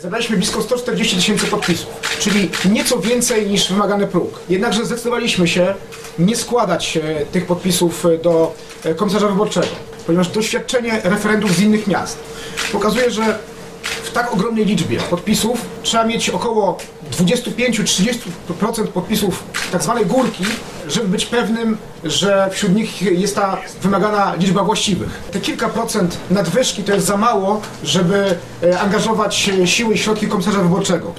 Zebraliśmy blisko 140 000 podpisów, czyli nieco więcej niż wymagany próg. Jednakże zdecydowaliśmy się nie składać tych podpisów do komisarza wyborczego, ponieważ doświadczenie referendów z innych miast pokazuje, że w tak ogromnej liczbie podpisów trzeba mieć około 25-30% podpisów tak zwanej górki, żeby być pewnym, że wśród nich jest ta wymagana liczba właściwych. Te kilka procent nadwyżki to jest za mało, żeby angażować siły i środki komisarza wyborczego.